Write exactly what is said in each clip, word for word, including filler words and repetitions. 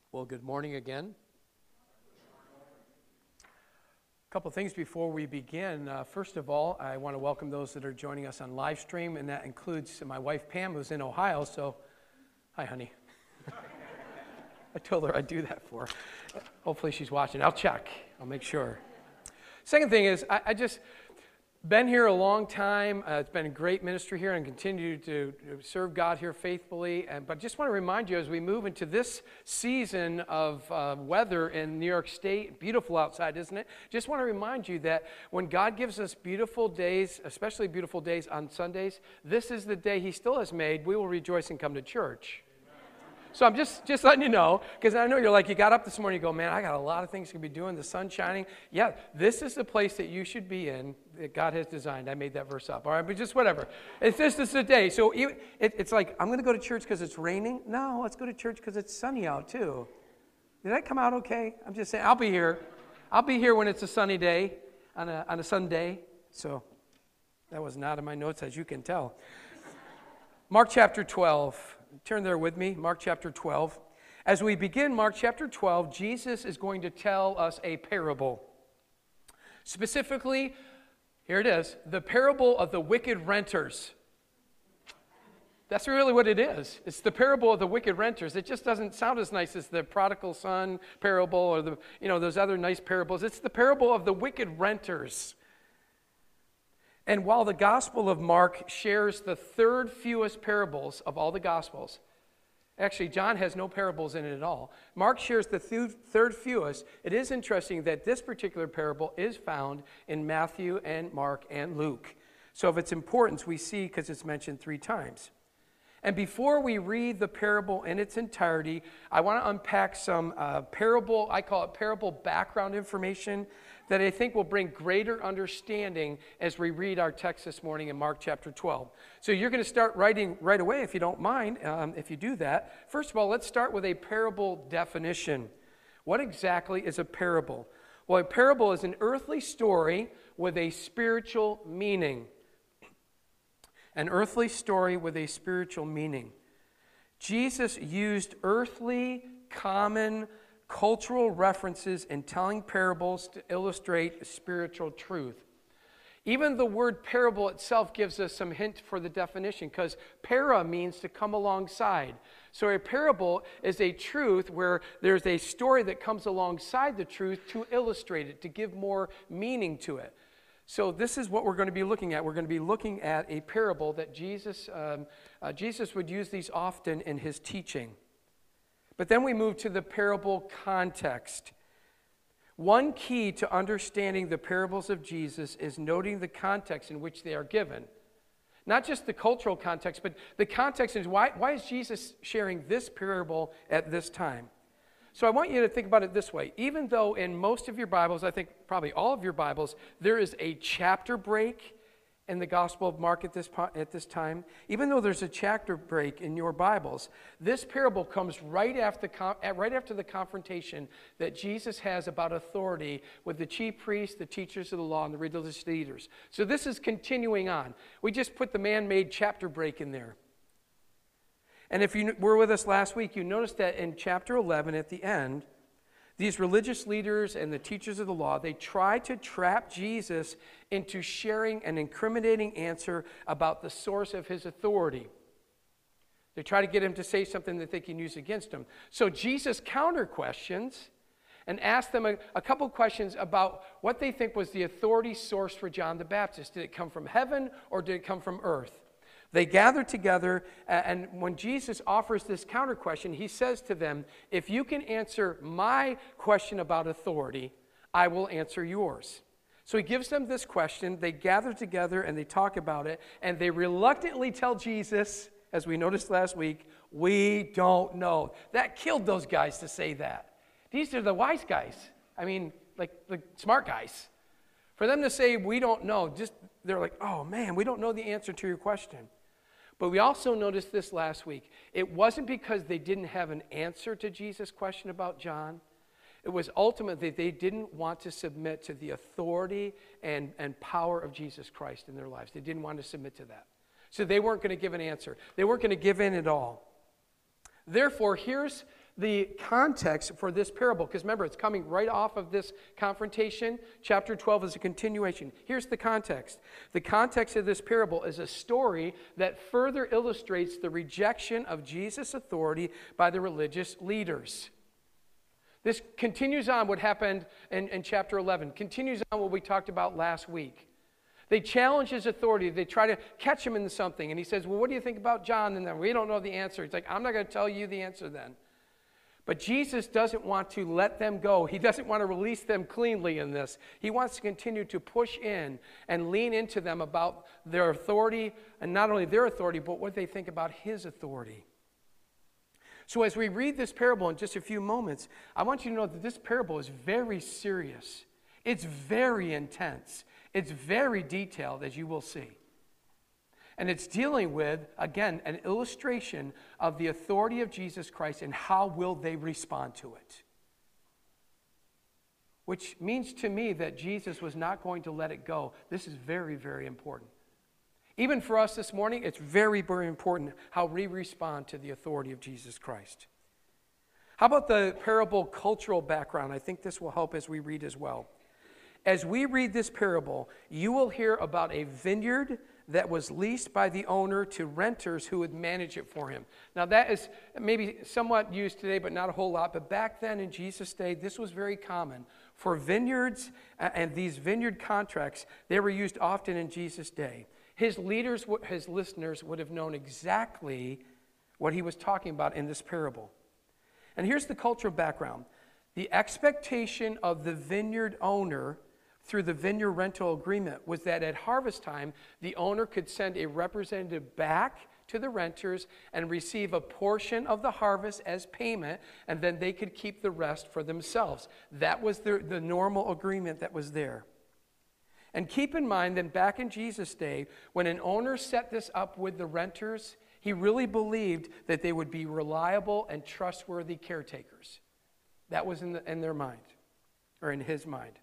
Well, good morning again. A couple things before we begin. Uh, first of all, I want to welcome those that are joining us on live stream, and that includes my wife Pam, who's in Ohio. So, hi, honey. I told her I'd do that for her. Hopefully she's watching. I'll check. I'll make sure. Second thing is, I, I just been here a long time. Uh, it's been a great ministry here and continue to serve God here faithfully. And, but just want to remind you as we move into this season of uh, weather in New York State, beautiful outside, isn't it? Just want to remind you that when God gives us beautiful days, especially beautiful days on Sundays, this is the day He still has made. We will rejoice and come to church. So I'm just, just letting you know, because I know you're like, you got up this morning, you go, man, I got a lot of things to be doing, the sun's shining. Yeah, this is the place that you should be in that God has designed. I made that verse up, all right, but just whatever. It's just this is a day. So it, it's like, I'm going to go to church because it's raining? No, let's go to church because it's sunny out too. Did that come out okay? I'm just saying, I'll be here. I'll be here when it's a sunny day, on a, on a Sunday. So that was not in my notes, as you can tell. Mark chapter twelve. Turn there with me, Mark chapter twelve. As we begin Mark chapter twelve, Jesus is going to tell us a parable. Specifically, here it is, the parable of the wicked renters. That's really what it is. It's the parable of the wicked renters. It just doesn't sound as nice as the prodigal son parable or the, you know, those other nice parables. It's the parable of the wicked renters. And while the Gospel of Mark shares the third fewest parables of all the Gospels, actually John has no parables in it at all. Mark shares the th- third fewest. It is interesting that this particular parable is found in Matthew and Mark and Luke. So of its importance we see because it's mentioned three times. And before we read the parable in its entirety, I want to unpack some uh, parable, I call it parable background information, that I think will bring greater understanding as we read our text this morning in Mark chapter twelve. So you're going to start writing right away if you don't mind, um, if you do that. First of all, let's start with a parable definition. What exactly is a parable? Well, a parable is an earthly story with a spiritual meaning. An earthly story with a spiritual meaning. Jesus used earthly, common, cultural references in telling parables to illustrate spiritual truth. Even the word parable itself gives us some hint for the definition, because para means to come alongside. So a parable is a truth where there's a story that comes alongside the truth to illustrate it, to give more meaning to it. So this is what we're going to be looking at. We're going to be looking at a parable that Jesus, um, uh, Jesus would use these often in his teaching. But then we move to the parable context. One key to understanding the parables of Jesus is noting the context in which they are given. Not just the cultural context, but the context is why, why is Jesus sharing this parable at this time? So I want you to think about it this way. Even though in most of your Bibles, I think probably all of your Bibles, there is a chapter break in the Gospel of Mark at this, at this time, even though there's a chapter break in your Bibles, this parable comes right after, right after the confrontation that Jesus has about authority with the chief priests, the teachers of the law, and the religious leaders. So this is continuing on. We just put the man-made chapter break in there. And if you were with us last week, you noticed that in chapter eleven at the end, these religious leaders and the teachers of the law, they try to trap Jesus into sharing an incriminating answer about the source of his authority. They try to get him to say something that they can use against him. So Jesus counter questions and asks them a, a couple questions about what they think was the authority source for John the Baptist. Did it come from heaven or did it come from earth? They gather together, and when Jesus offers this counter question, he says to them, if you can answer my question about authority, I will answer yours. So he gives them this question. They gather together and they talk about it, and they reluctantly tell Jesus, as we noticed last week, we don't know. That killed those guys to say that. These are the wise guys. I mean, like the smart guys. For them to say we don't know, just they're like, oh man, we don't know the answer to your question. But we also noticed this last week. It wasn't because they didn't have an answer to Jesus' question about John. It was ultimately they didn't want to submit to the authority and, and power of Jesus Christ in their lives. They didn't want to submit to that. So they weren't going to give an answer. They weren't going to give in at all. Therefore, here's The context for this parable, because remember, it's coming right off of this confrontation. Chapter twelve is a continuation. Here's the context. The context of this parable is a story that further illustrates the rejection of Jesus' authority by the religious leaders. This continues on what happened in, in chapter eleven, continues on what we talked about last week. They challenge his authority. They try to catch him in something. And he says, well, what do you think about John? And then we don't know the answer. He's like, I'm not going to tell you the answer then. But Jesus doesn't want to let them go. He doesn't want to release them cleanly in this. He wants to continue to push in and lean into them about their authority, and not only their authority, but what they think about his authority. So as we read this parable in just a few moments, I want you to know that this parable is very serious. It's very intense. It's very detailed, as you will see. And it's dealing with, again, an illustration of the authority of Jesus Christ and how will they respond to it. Which means to me that Jesus was not going to let it go. This is very, very important. Even for us this morning, it's very, very important how we respond to the authority of Jesus Christ. How about the parable cultural background? I think this will help as we read as well. As we read this parable, you will hear about a vineyard that was leased by the owner to renters who would manage it for him. Now that is maybe somewhat used today, but not a whole lot. But back then in Jesus' day, this was very common. For vineyards and these vineyard contracts, they were used often in Jesus' day. His leaders, his listeners would have known exactly what he was talking about in this parable. And here's the cultural background. The expectation of the vineyard owner through the vineyard rental agreement was that at harvest time, the owner could send a representative back to the renters and receive a portion of the harvest as payment, and then they could keep the rest for themselves. That was the, the normal agreement that was there. And keep in mind that back in Jesus' day, when an owner set this up with the renters, he really believed that they would be reliable and trustworthy caretakers. That was in, the, in their mind, or in his mind.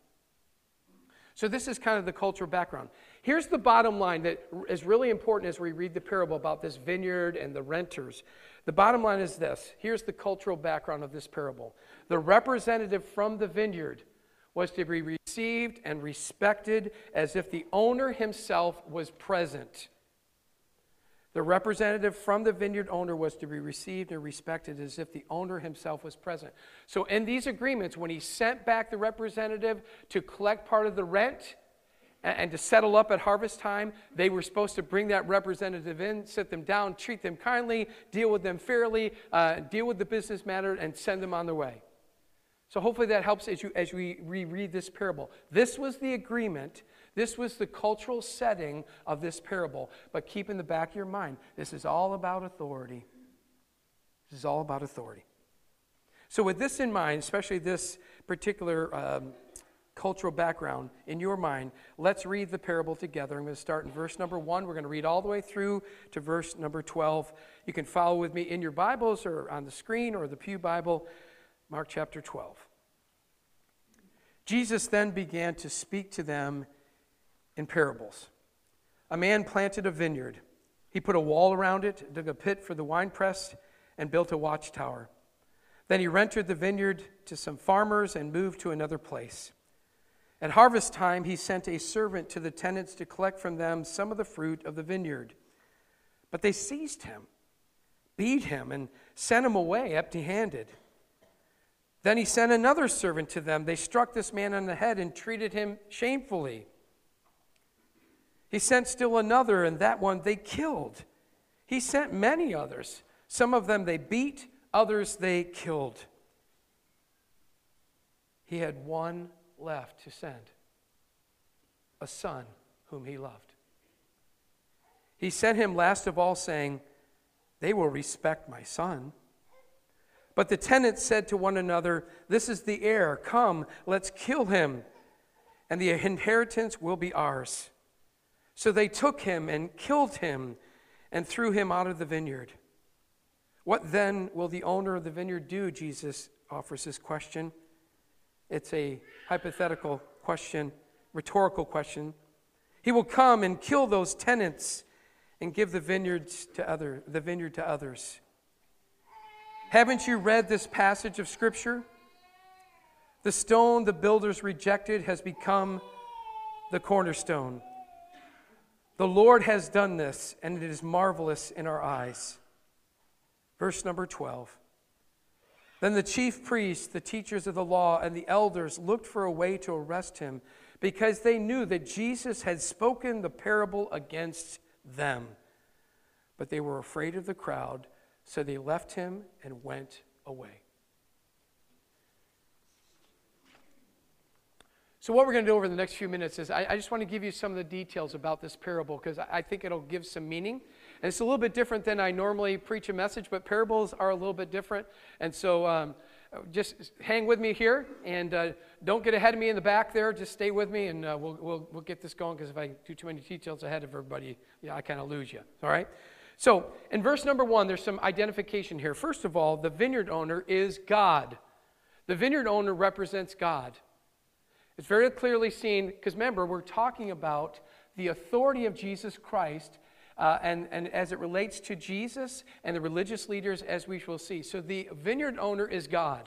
So this is kind of the cultural background. Here's the bottom line that is really important as we read the parable about this vineyard and the renters. The bottom line is this. Here's the cultural background of this parable. The representative from the vineyard was to be received and respected as if the owner himself was present. The representative from the vineyard owner was to be received and respected as if the owner himself was present. So in these agreements, when he sent back the representative to collect part of the rent and to settle up at harvest time, they were supposed to bring that representative in, sit them down, treat them kindly, deal with them fairly, uh, deal with the business matter, and send them on their way. So hopefully that helps as, you, as we reread this parable. This was the agreement. This was the cultural setting of this parable. But keep in the back of your mind, this is all about authority. This is all about authority. So with this in mind, especially this particular um, cultural background in your mind, let's read the parable together. I'm going to start in verse number one. We're going to read all the way through to verse number twelve. You can follow with me in your Bibles or on the screen or the Pew Bible. Mark chapter twelve. Jesus then began to speak to them in parables. A man planted a vineyard. He put a wall around it, dug a pit for the winepress, and built a watchtower. Then he rented the vineyard to some farmers and moved to another place. At harvest time, he sent a servant to the tenants to collect from them some of the fruit of the vineyard. But they seized him, beat him, and sent him away empty-handed. Then he sent another servant to them. They struck this man on the head and treated him shamefully. He sent still another, and that one they killed. He sent many others. Some of them they beat, others they killed. He had one left to send, a son whom he loved. He sent him last of all, saying, "They will respect my son." But the tenants said to one another, "This is the heir. Come, let's kill him, and the inheritance will be ours." So they took him and killed him and threw him out of the vineyard. What then will the owner of the vineyard do? Jesus offers this question. It's a hypothetical question, rhetorical question. He will come and kill those tenants and give the vineyards to other, the vineyard to others. Haven't you read this passage of Scripture? The stone the builders rejected has become the cornerstone. The Lord has done this, and it is marvelous in our eyes. Verse number twelve. Then the chief priests, the teachers of the law, and the elders looked for a way to arrest him, because they knew that Jesus had spoken the parable against them. But they were afraid of the crowd, so they left him and went away. So what we're going to do over the next few minutes is I, I just want to give you some of the details about this parable, because I, I think it'll give some meaning. And it's a little bit different than I normally preach a message, but parables are a little bit different. And so um, just hang with me here, and uh, don't get ahead of me in the back there. Just stay with me, and uh, we'll, we'll, we'll get this going, because if I do too many details ahead of everybody, yeah, I kind of lose you. All right? So in verse number one, there's some identification here. First of all, the vineyard owner is God. The vineyard owner represents God. It's very clearly seen, because remember, we're talking about the authority of Jesus Christ, uh, and, and as it relates to Jesus and the religious leaders, as we shall see. So the vineyard owner is God.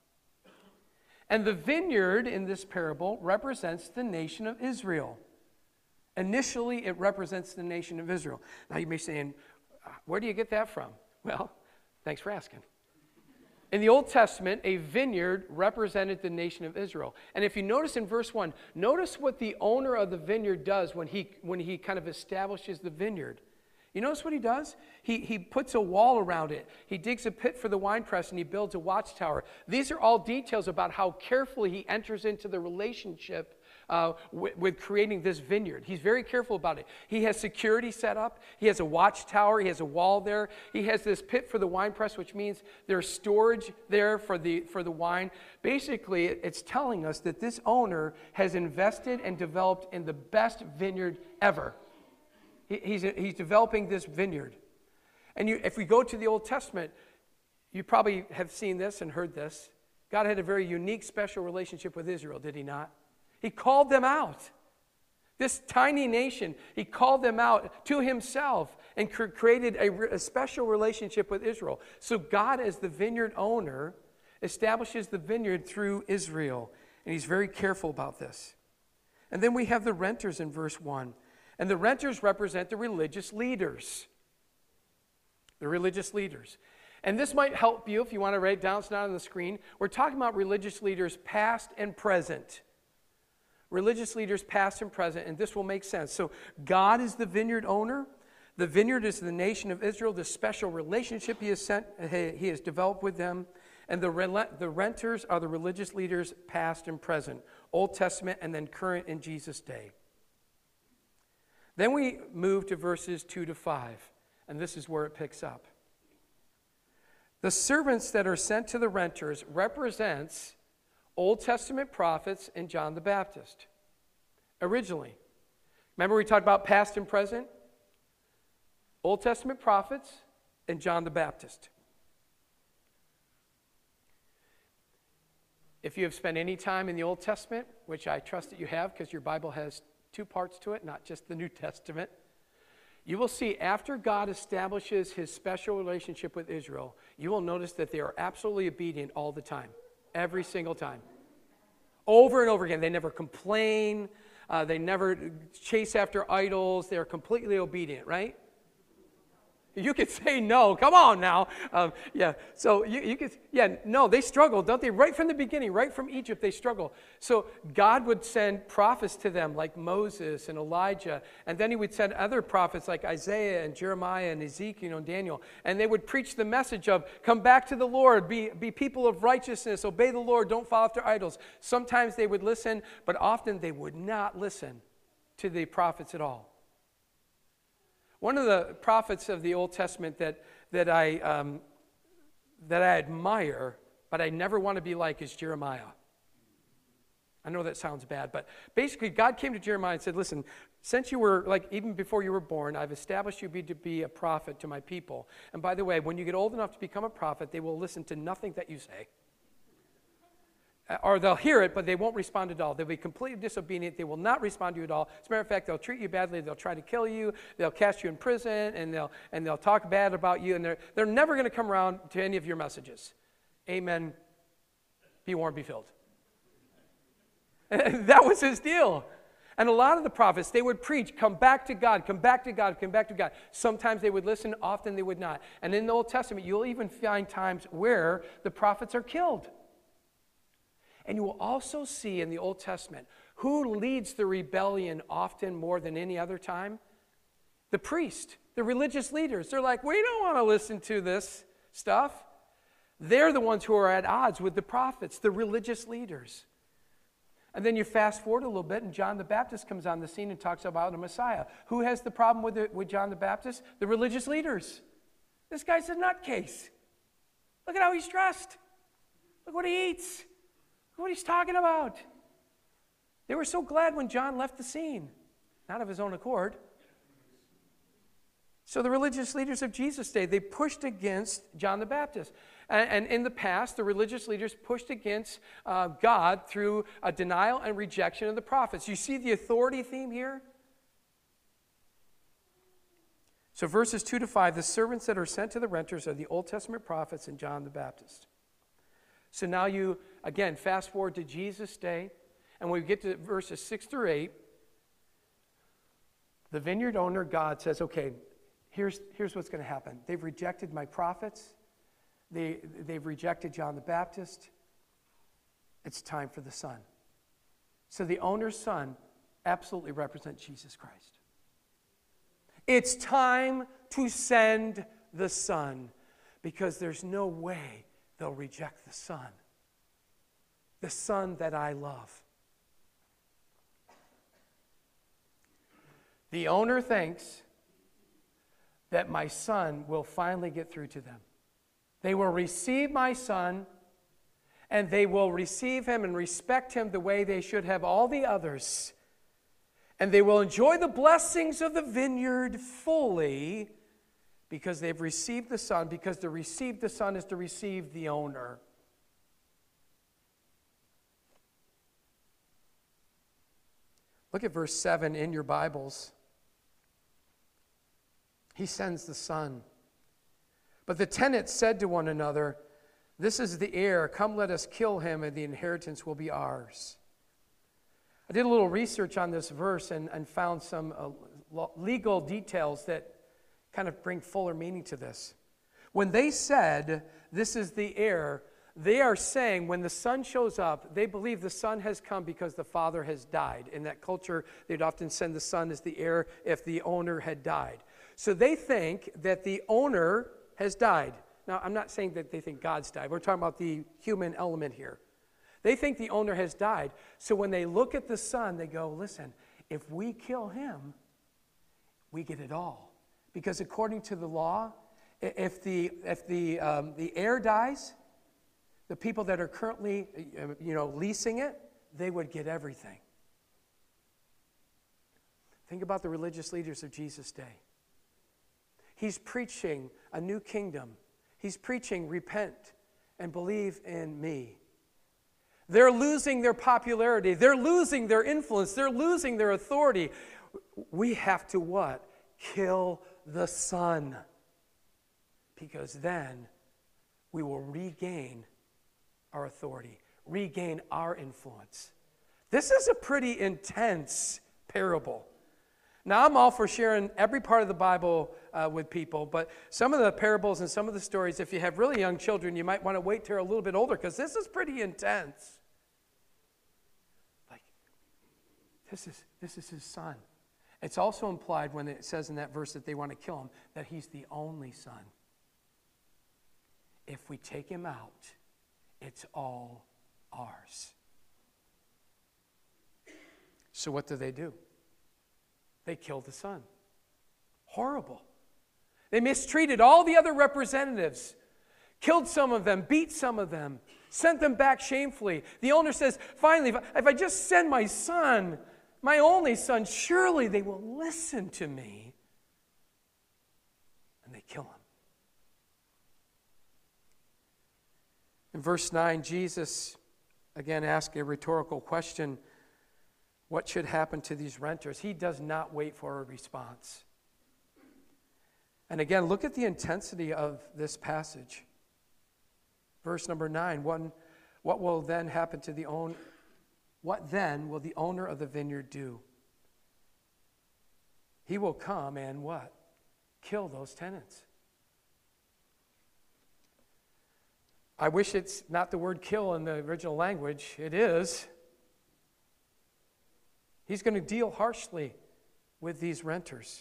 And the vineyard in this parable represents the nation of Israel. Initially, it represents the nation of Israel. Now you may be saying, where do you get that from? Well, thanks for asking. In the Old Testament, a vineyard represented the nation of Israel. And if you notice in verse one, notice what the owner of the vineyard does when he, when he kind of establishes the vineyard. You notice what he does? He, he puts a wall around it. He digs a pit for the winepress, and he builds a watchtower. These are all details about how carefully he enters into the relationship Uh, with, with creating this vineyard. He's very careful about it. He has security set up. He has a watchtower. He has a wall there. He has this pit for the wine press, which means there's storage there for the, for the wine. Basically, it's telling us that this owner has invested and developed in the best vineyard ever. He, he's, he's developing this vineyard. And you, if we go to the Old Testament, you probably have seen this and heard this. God had a very unique, special relationship with Israel, did he not? He called them out. This tiny nation, he called them out to himself and cr- created a, a special relationship with Israel. So God, as the vineyard owner, establishes the vineyard through Israel. And he's very careful about this. And then we have the renters in verse one. And the renters represent the religious leaders. The religious leaders. And this might help you if you want to write it down. It's not on the screen. We're talking about religious leaders past and present. Religious leaders past and present, and this will make sense. So God is the vineyard owner. The vineyard is the nation of Israel, this special relationship he has sent, he has developed with them. And the, the renters are the religious leaders past and present, Old Testament and then current in Jesus' day. Then we move to verses two to five, and this is where it picks up. The servants that are sent to the renters represents Old Testament prophets and John the Baptist. Originally. Remember we talked about past and present? Old Testament prophets and John the Baptist. If you have spent any time in the Old Testament, which I trust that you have because your Bible has two parts to it, not just the New Testament, you will see after God establishes his special relationship with Israel, you will notice that they are absolutely obedient all the time. Every single time. Over and over again. They never complain. Uh, they never chase after idols. They're completely obedient, right? You could say no. Come on now. Um, yeah. So you, you could, yeah, no, they struggle, don't they? Right from the beginning, right from Egypt, they struggle. So God would send prophets to them like Moses and Elijah. And then he would send other prophets like Isaiah and Jeremiah and Ezekiel and Daniel. And they would preach the message of come back to the Lord, be, be people of righteousness, obey the Lord, don't fall after idols. Sometimes they would listen, but often they would not listen to the prophets at all. One of the prophets of the Old Testament that, that, I, um, that I admire, but I never want to be like, is Jeremiah. I know that sounds bad, but basically God came to Jeremiah and said, listen, since you were, like even before you were born, I've established you be, to be a prophet to my people. And by the way, when you get old enough to become a prophet, they will listen to nothing that you say. or they'll hear it, but they won't respond at all. They'll be completely disobedient. They will not respond to you at all. As a matter of fact, they'll treat you badly. They'll try to kill you. They'll cast you in prison, and they'll and they'll talk bad about you. And they're they're never going to come around to any of your messages. Amen. Be warned, be filled. And that was his deal. And a lot of the prophets, they would preach, come back to God, come back to God, come back to God. Sometimes they would listen, often they would not. And in the Old Testament, you'll even find times where the prophets are killed. And you will also see in the Old Testament who leads the rebellion often more than any other time? The priest, the religious leaders. They're like, we don't want to listen to this stuff. They're the ones who are at odds with the prophets, the religious leaders. And then you fast forward a little bit, and John the Baptist comes on the scene and talks about a Messiah. Who has the problem with, it, with John the Baptist? The religious leaders. This guy's a nutcase. Look at how he's dressed. Look what he eats. Look what he's talking about. They were so glad when John left the scene. Not of his own accord. So the religious leaders of Jesus' day, they pushed against John the Baptist. And, and in the past, the religious leaders pushed against uh, God through a denial and rejection of the prophets. You see the authority theme here? So verses two to five, the servants that are sent to the renters are the Old Testament prophets and John the Baptist. So now you, again, fast forward to Jesus' day, and when we get to verses six through eight, the vineyard owner, God, says, okay, here's, here's what's going to happen. They've rejected my prophets. They, they've rejected John the Baptist. It's time for the Son. So the owner's son absolutely represents Jesus Christ. It's time to send the Son because there's no way they'll reject the Son. The Son that I love. The owner thinks that my son will finally get through to them. They will receive my son, and they will receive him and respect him the way they should have all the others. And they will enjoy the blessings of the vineyard fully because they've received the son, because to receive the son is to receive the owner. Look at verse seven in your Bibles. He sends the son. But the tenants said to one another, this is the heir. Come, let us kill him, and the inheritance will be ours. I did a little research on this verse and, and found some uh, legal details that kind of bring fuller meaning to this. When they said, this is the heir, they are saying when the son shows up, they believe the son has come because the father has died. In that culture, they'd often send the son as the heir if the owner had died. So they think that the owner has died. Now, I'm not saying that they think God's died. We're talking about the human element here. They think the owner has died. So when they look at the son, they go, listen, if we kill him, we get it all. Because according to the law, if the, if the, um, the heir dies, the people that are currently you know, leasing it, they would get everything. Think about the religious leaders of Jesus' day. He's preaching a new kingdom. He's preaching, repent and believe in me. They're losing their popularity. They're losing their influence. They're losing their authority. We have to what? Kill the son. Because then we will regain our authority, regain our influence. This is a pretty intense parable. Now, I'm all for sharing every part of the Bible uh, with people, but some of the parables and some of the stories, if you have really young children, you might want to wait till they're a little bit older because this is pretty intense. Like, this is, this is his son. It's also implied when it says in that verse that they want to kill him, that he's the only son. If we take him out, it's all ours. So what do they do? They killed the son. Horrible. They mistreated all the other representatives, killed some of them, beat some of them, sent them back shamefully. The owner says, finally, if I, if I just send my son, my only son, surely they will listen to me. And they kill him. In verse nine, Jesus again ask a rhetorical question. What should happen to these renters? He does not wait for a response. And again, look at the intensity of this passage. Verse number nine, one, what will then happen to the own, what then will the owner of the vineyard do? He will come and what? Kill those tenants. I wish it's not the word kill in the original language. It is. He's going to deal harshly with these renters.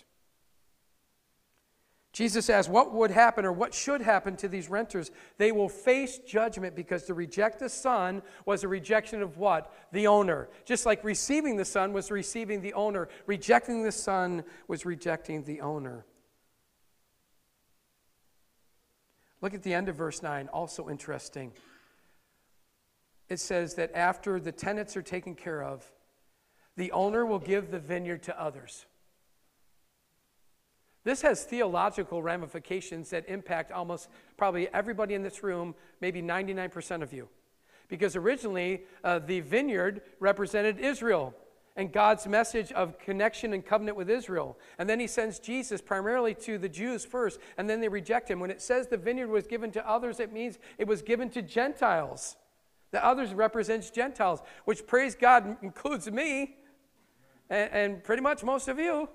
Jesus asks, what would happen or what should happen to these renters? They will face judgment because to reject the Son was a rejection of what? The owner. Just like receiving the Son was receiving the owner. Rejecting the Son was rejecting the owner. Look at the end of verse nine, also interesting. It says that after the tenants are taken care of, the owner will give the vineyard to others. This has theological ramifications that impact almost probably everybody in this room, maybe ninety-nine percent of you. Because originally, uh, the vineyard represented Israel and God's message of connection and covenant with Israel. And then he sends Jesus primarily to the Jews first, and then they reject him. When it says the vineyard was given to others, it means it was given to Gentiles. The others represents Gentiles, which, praise God, includes me and, and pretty much most of you.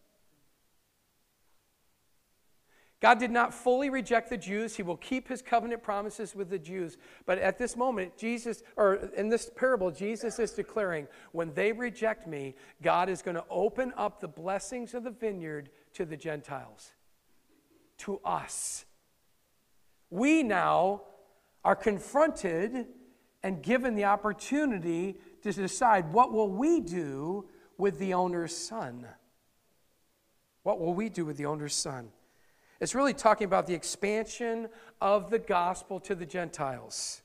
God did not fully reject the Jews. He will keep his covenant promises with the Jews. But at this moment, Jesus, or in this parable, Jesus is declaring, when they reject me, God is going to open up the blessings of the vineyard to the Gentiles, to us. We now are confronted and given the opportunity to decide, what will we do with the owner's son? What will we do with the owner's son? It's really talking about the expansion of the gospel to the Gentiles.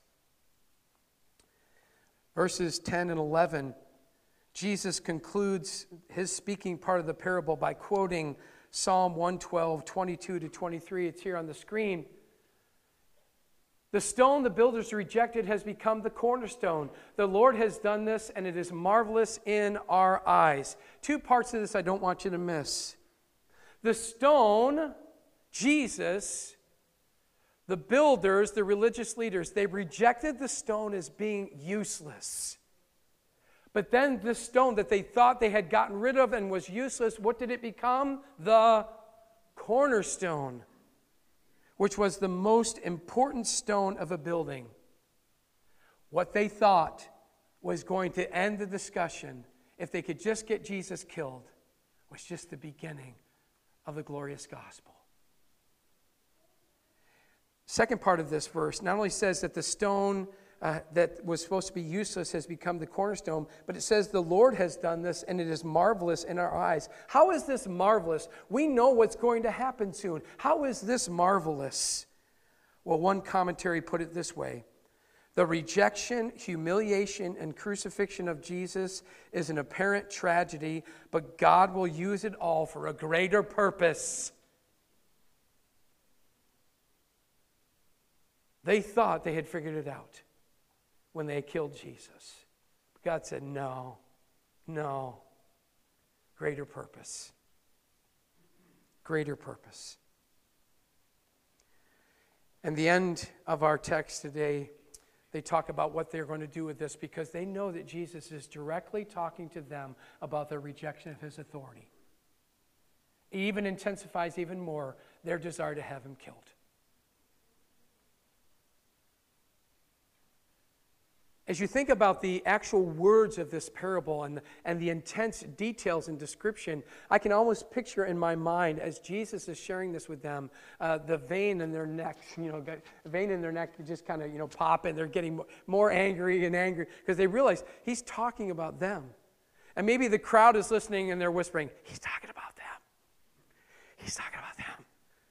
Verses ten and eleven, Jesus concludes his speaking part of the parable by quoting Psalm one twelve, twenty-two to twenty-three. It's here on the screen. The stone the builders rejected has become the cornerstone. The Lord has done this, and it is marvelous in our eyes. Two parts of this I don't want you to miss. The stone, Jesus, the builders, the religious leaders, they rejected the stone as being useless. But then the stone that they thought they had gotten rid of and was useless, what did it become? The cornerstone, which was the most important stone of a building. What they thought was going to end the discussion, if they could just get Jesus killed, was just the beginning of the glorious gospel. Second part of this verse not only says that the stone uh, that was supposed to be useless has become the cornerstone, but it says the Lord has done this and it is marvelous in our eyes. How is this marvelous? We know what's going to happen soon. How is this marvelous? Well, one commentary put it this way. The rejection, humiliation, and crucifixion of Jesus is an apparent tragedy, but God will use it all for a greater purpose. They thought they had figured it out when they killed Jesus. God said, no, no. Greater purpose. Greater purpose. And the end of our text today, they talk about what they're going to do with this because they know that Jesus is directly talking to them about their rejection of his authority. It even intensifies even more their desire to have him killed. As you think about the actual words of this parable and, and the intense details and description, I can almost picture in my mind as Jesus is sharing this with them, uh, the vein in their neck, you know, the vein in their neck just kind of, you know, pop and they're getting more angry and angry because they realize he's talking about them. And maybe the crowd is listening and they're whispering, he's talking about them. He's talking about them.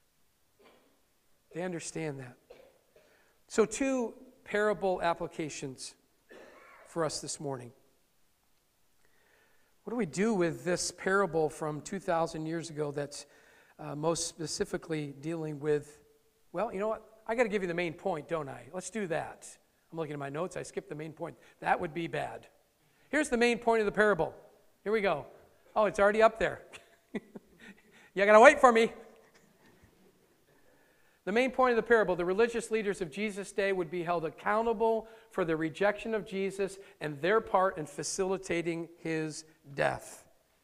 They understand that. So two parable applications for us this morning. What do we do with this parable from two thousand years ago that's uh, most specifically dealing with, well, you know what? I got to give you the main point, don't I? Let's do that. I'm looking at my notes. I skipped the main point. That would be bad. Here's the main point of the parable. Here we go. Oh, it's already up there. You got to wait for me. The main point of the parable, the religious leaders of Jesus' day would be held accountable for the rejection of Jesus and their part in facilitating his death.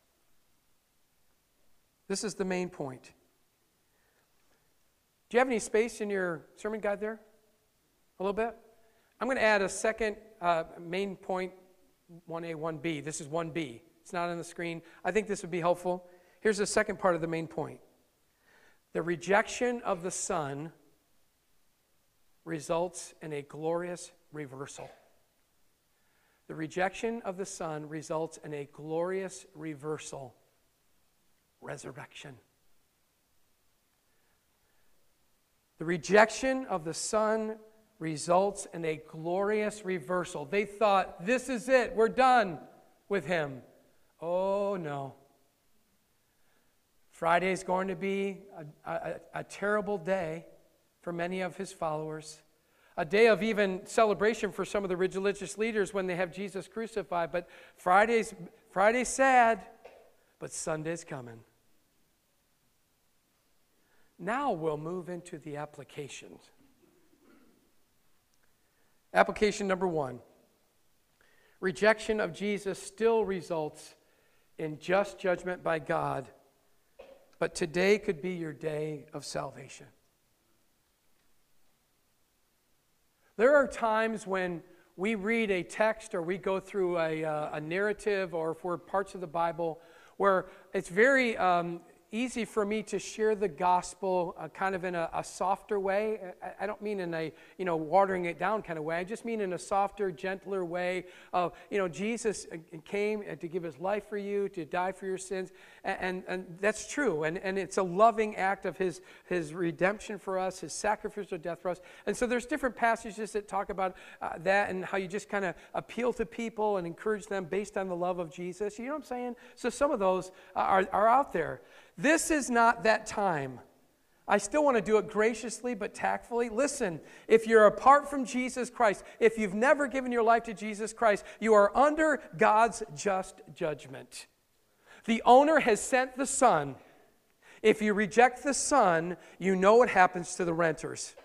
This is the main point. Do you have any space in your sermon guide there? A little bit? I'm going to add a second uh, main point, one A, one B. This is one B. It's not on the screen. I think this would be helpful. Here's the second part of the main point. The rejection of the Son results in a glorious reversal. The rejection of the Son results in a glorious reversal. Resurrection. The rejection of the Son results in a glorious reversal. They thought, this is it, we're done with him. Oh, no. Friday is going to be a, a, a terrible day for many of his followers. A day of even celebration for some of the religious leaders when they have Jesus crucified. But Friday's, Friday's sad, but Sunday's coming. Now we'll move into the applications. Application number one. Rejection of Jesus still results in just judgment by God. But today could be your day of salvation. There are times when we read a text or we go through a, uh, a narrative, or if we're parts of the Bible, where it's very um, easy for me to share the gospel uh, kind of in a, a softer way. I, I don't mean in a, you know, watering it down kind of way. I just mean in a softer, gentler way of, you know, Jesus came to give his life for you, to die for your sins. And, and, and that's true. And, and it's a loving act of his, his redemption for us, his sacrificial death for us. And so there's different passages that talk about uh, that and how you just kind of appeal to people and encourage them based on the love of Jesus. You know what I'm saying? So some of those are, are out there. This is not that time. I still want to do it graciously but tactfully. Listen, if you're apart from Jesus Christ, if you've never given your life to Jesus Christ, you are under God's just judgment. The owner has sent the Son. If you reject the Son, you know what happens to the renters.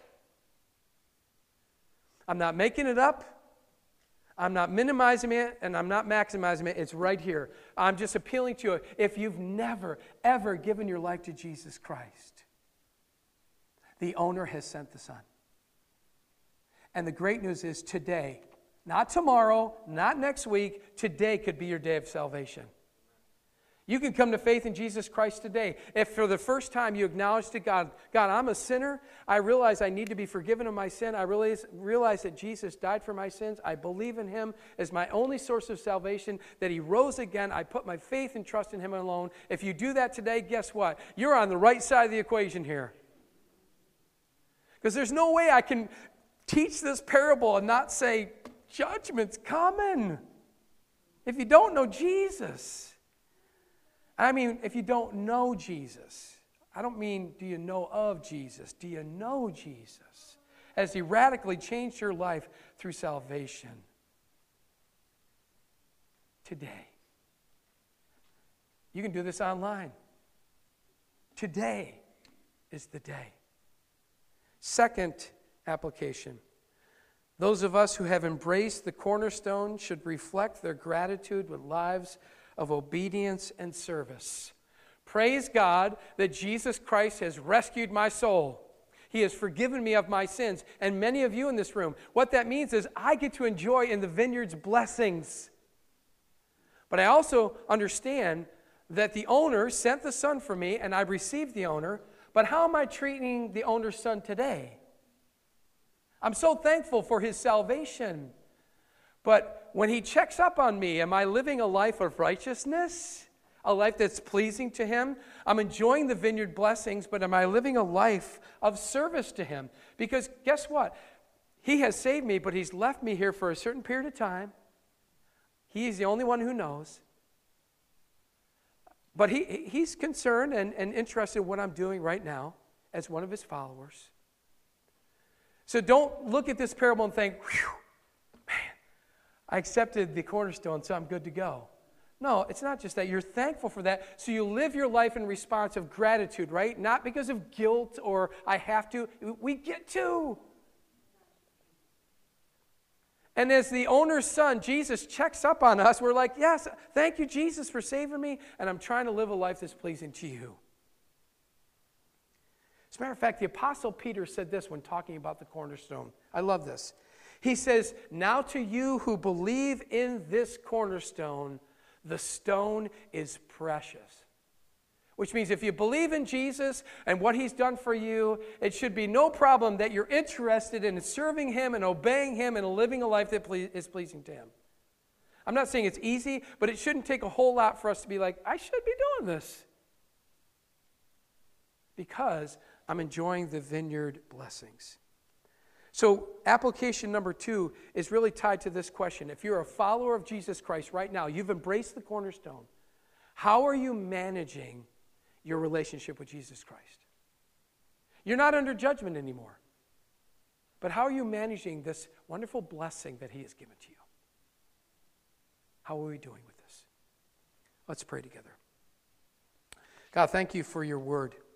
I'm not making it up. I'm not minimizing it, and I'm not maximizing it. It's right here. I'm just appealing to you. If you've never, ever given your life to Jesus Christ, the owner has sent the Son. And the great news is today, not tomorrow, not next week, today could be your day of salvation. You can come to faith in Jesus Christ today. If for the first time you acknowledge to God, God, I'm a sinner. I realize I need to be forgiven of my sin. I realize, realize that Jesus died for my sins. I believe in him as my only source of salvation, that he rose again. I put my faith and trust in him alone. If you do that today, guess what? You're on the right side of the equation here. Because there's no way I can teach this parable and not say, judgment's coming. If you don't know Jesus. I mean, if you don't know Jesus, I don't mean do you know of Jesus. Do you know Jesus? Has he radically changed your life through salvation? Today. You can do this online. Today is the day. Second application. Those of us who have embraced the cornerstone should reflect their gratitude with lives of obedience and service. Praise God that Jesus Christ has rescued my soul. He has forgiven me of my sins. And many of you in this room, what that means is I get to enjoy in the vineyard's blessings. But I also understand that the owner sent the Son for me, and I received the owner. But how am I treating the owner's son today? I'm so thankful for his salvation. But when he checks up on me, am I living a life of righteousness? A life that's pleasing to him? I'm enjoying the vineyard blessings, but am I living a life of service to him? Because guess what? He has saved me, but he's left me here for a certain period of time. He's the only one who knows. But he, he's concerned and, and interested in what I'm doing right now as one of his followers. So don't look at this parable and think, whew, I accepted the cornerstone, so I'm good to go. No, it's not just that. You're thankful for that, so you live your life in response of gratitude, right? Not because of guilt or I have to. We get to. And as the owner's son, Jesus checks up on us. We're like, yes, thank you, Jesus, for saving me, and I'm trying to live a life that's pleasing to you. As a matter of fact, the Apostle Peter said this when talking about the cornerstone. I love this. He says, now to you who believe in this cornerstone, the stone is precious. Which means if you believe in Jesus and what he's done for you, it should be no problem that you're interested in serving him and obeying him and living a life that ple- is pleasing to him. I'm not saying it's easy, but it shouldn't take a whole lot for us to be like, I should be doing this. Because I'm enjoying the vineyard blessings. So application number two is really tied to this question. If you're a follower of Jesus Christ right now, you've embraced the cornerstone, how are you managing your relationship with Jesus Christ? You're not under judgment anymore. But how are you managing this wonderful blessing that he has given to you? How are we doing with this? Let's pray together. God, thank you for your word.